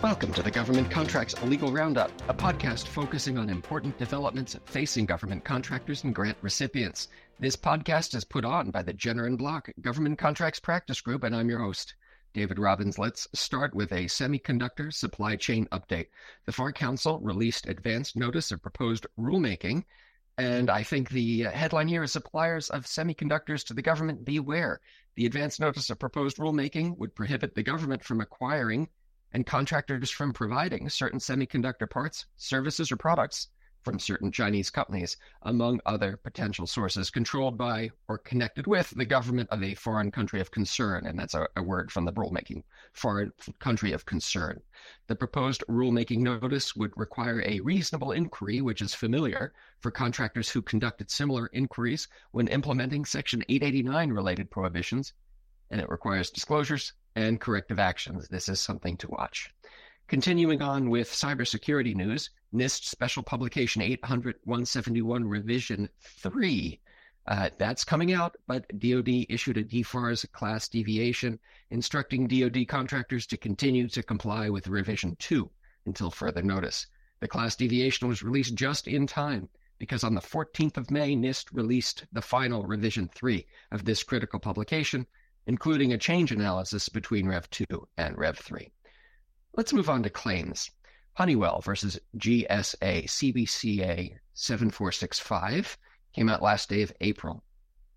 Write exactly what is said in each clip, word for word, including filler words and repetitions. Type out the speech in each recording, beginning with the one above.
Welcome to the Government Contracts Legal Roundup, a podcast focusing on important developments facing government contractors and grant recipients. This podcast is put on by the Jenner and Block Government Contracts Practice Group, and I'm your host, David Robbins. Let's start with a semiconductor supply chain update. The FAR Council released advanced notice of proposed rulemaking, and I think the headline here is suppliers of semiconductors to the government beware. The advanced notice of proposed rulemaking would prohibit the government from acquiring and contractors from providing certain semiconductor parts, services, or products from certain Chinese companies, among other potential sources controlled by or connected with the government of a foreign country of concern. And that's a, a word from the rulemaking, foreign country of concern. The proposed rulemaking notice would require a reasonable inquiry, which is familiar for contractors who conducted similar inquiries when implementing Section eight eighty-nine related prohibitions, and it requires disclosures and corrective actions. This is something to watch. Continuing on with cybersecurity news, NIST Special Publication eight hundred dash one seventy-one Revision three. Uh, that's coming out, but D O D issued a D FARS class deviation instructing D O D contractors to continue to comply with Revision two until further notice. The class deviation was released just in time because on the fourteenth of May, NIST released the final Revision three of this critical publication, including a change analysis between Rev two and Rev three. Let's move on to claims. Honeywell versus G S A C B C A seven four six five came out last day of April.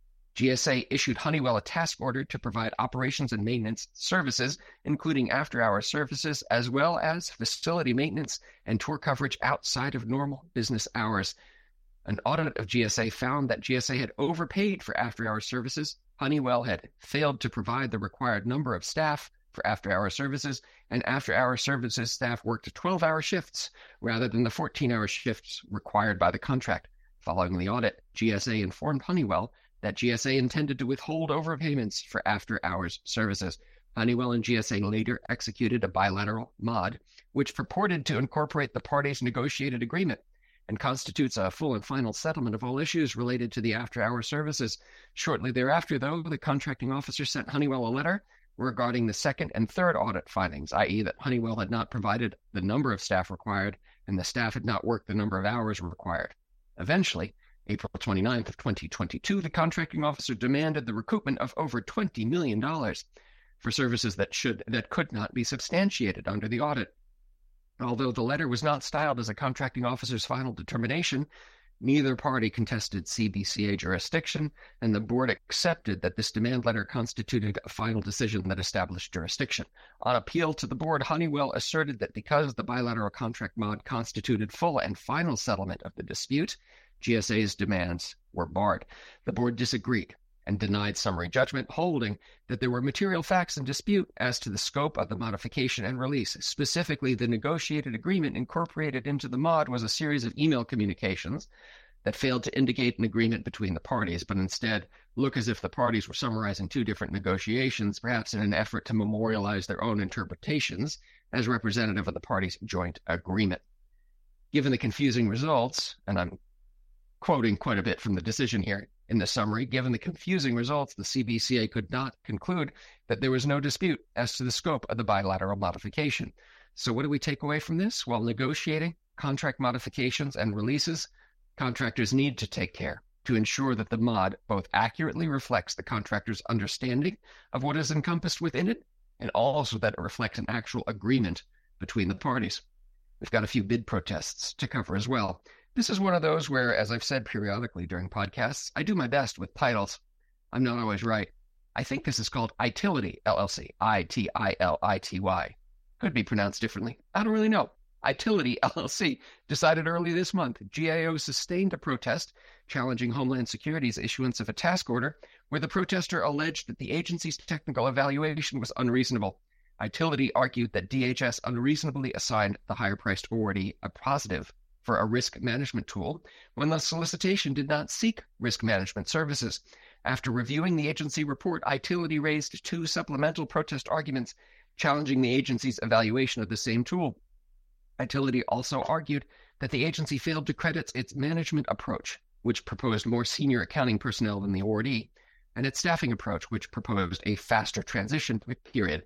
G S A issued Honeywell a task order to provide operations and maintenance services, including after-hour services, as well as facility maintenance and tour coverage outside of normal business hours. An audit of G S A found that G S A had overpaid for after-hour services. Honeywell had failed to provide the required number of staff for after-hour services, and after-hour services staff worked twelve-hour shifts rather than the fourteen-hour shifts required by the contract. Following the audit, G S A informed Honeywell that G S A intended to withhold overpayments for after-hours services. Honeywell and G S A later executed a bilateral M O D, which purported to incorporate the parties' negotiated agreement and constitutes a full and final settlement of all issues related to the after-hour services. Shortly thereafter, though, the contracting officer sent Honeywell a letter regarding the second and third audit findings, that is that Honeywell had not provided the number of staff required and the staff had not worked the number of hours required. Eventually, April twenty-ninth of twenty twenty-two, the contracting officer demanded the recoupment of over twenty million dollars for services that should that could not be substantiated under the audit. Although the letter was not styled as a contracting officer's final determination, neither party contested C B C A jurisdiction, and the board accepted that this demand letter constituted a final decision that established jurisdiction. On appeal to the board, Honeywell asserted that because the bilateral contract M O D constituted full and final settlement of the dispute, G S A's demands were barred. The board disagreed and denied summary judgment, holding that there were material facts in dispute as to the scope of the modification and release. Specifically, the negotiated agreement incorporated into the M O D was a series of email communications that failed to indicate an agreement between the parties, but instead look as if the parties were summarizing two different negotiations, perhaps in an effort to memorialize their own interpretations as representative of the parties' joint agreement. Given the confusing results, and I'm quoting quite a bit from the decision here in the summary, given the confusing results, the C B C A could not conclude that there was no dispute as to the scope of the bilateral modification. So what do we take away from this? While negotiating contract modifications and releases, contractors need to take care to ensure that the M O D both accurately reflects the contractor's understanding of what is encompassed within it, and also that it reflects an actual agreement between the parties. We've got a few bid protests to cover as well. This is one of those where, as I've said periodically during podcasts, I do my best with titles. I'm not always right. I think this is called Itility, L L C, I T I L I T Y. Could be pronounced differently. I don't really know. Itility, L L C, decided early this month G A O sustained a protest challenging Homeland Security's issuance of a task order where the protester alleged that the agency's technical evaluation was unreasonable. Itility argued that D H S unreasonably assigned the higher-priced awardee a positive for a risk management tool when the solicitation did not seek risk management services. After reviewing the agency report, Itility raised two supplemental protest arguments challenging the agency's evaluation of the same tool. Itility also argued that the agency failed to credit its management approach, which proposed more senior accounting personnel than the awardee, and its staffing approach, which proposed a faster transition period.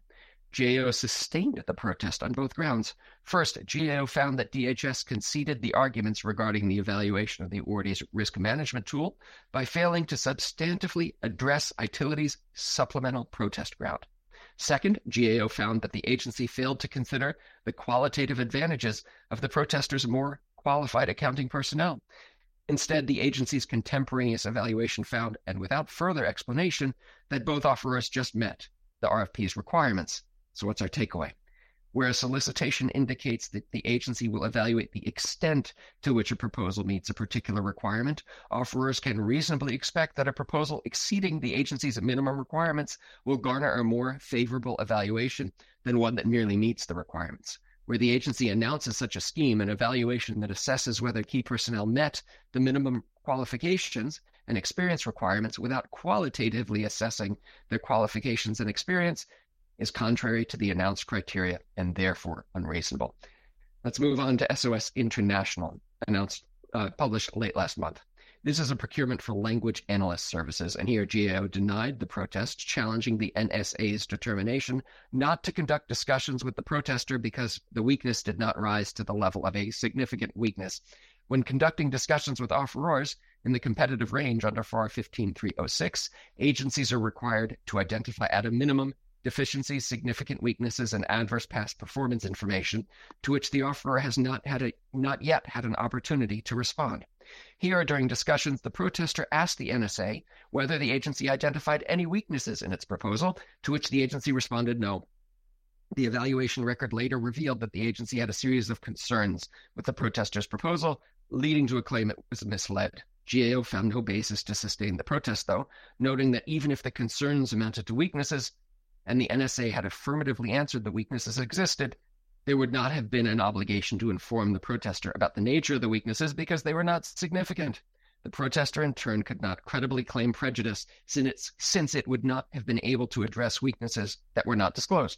G A O sustained the protest on both grounds. First, G A O found that D H S conceded the arguments regarding the evaluation of the authority's risk management tool by failing to substantively address ITility's supplemental protest ground. Second, G A O found that the agency failed to consider the qualitative advantages of the protesters' more qualified accounting personnel. Instead, the agency's contemporaneous evaluation found, and without further explanation, that both offerors just met the R F P's requirements. So what's our takeaway? Whereas solicitation indicates that the agency will evaluate the extent to which a proposal meets a particular requirement, offerors can reasonably expect that a proposal exceeding the agency's minimum requirements will garner a more favorable evaluation than one that merely meets the requirements. Where the agency announces such a scheme, an evaluation that assesses whether key personnel met the minimum qualifications and experience requirements without qualitatively assessing their qualifications and experience, is contrary to the announced criteria and therefore unreasonable. Let's move on to S O S International, announced, uh, published late last month. This is a procurement for language analyst services, and here G A O denied the protest, challenging the N S A's determination not to conduct discussions with the protester because the weakness did not rise to the level of a significant weakness. When conducting discussions with offerors in the competitive range under F A R fifteen point three oh six, agencies are required to identify at a minimum deficiencies, significant weaknesses, and adverse past performance information to which the offeror has not had a, not yet had an opportunity to respond. Here, during discussions, the protester asked the N S A whether the agency identified any weaknesses in its proposal, to which the agency responded no. The evaluation record later revealed that the agency had a series of concerns with the protester's proposal, leading to a claim it was misled. G A O found no basis to sustain the protest, though, noting that even if the concerns amounted to weaknesses, and the N S A had affirmatively answered the weaknesses existed, there would not have been an obligation to inform the protester about the nature of the weaknesses because they were not significant. The protester, in turn, could not credibly claim prejudice since it would not have been able to address weaknesses that were not disclosed.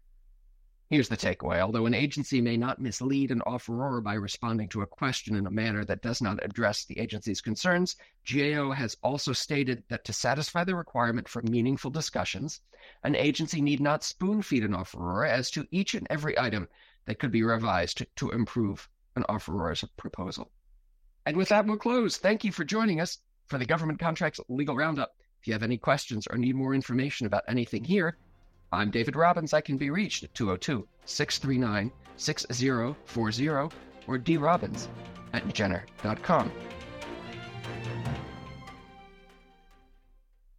Here's the takeaway. Although an agency may not mislead an offeror by responding to a question in a manner that does not address the agency's concerns, G A O has also stated that to satisfy the requirement for meaningful discussions, an agency need not spoon-feed an offeror as to each and every item that could be revised to, to improve an offeror's proposal. And with that, we'll close. Thank you for joining us for the Government Contracts Legal Roundup. If you have any questions or need more information about anything here, I'm David Robbins. I can be reached at two oh two, six three nine, six oh four oh or d robbins at jenner dot com.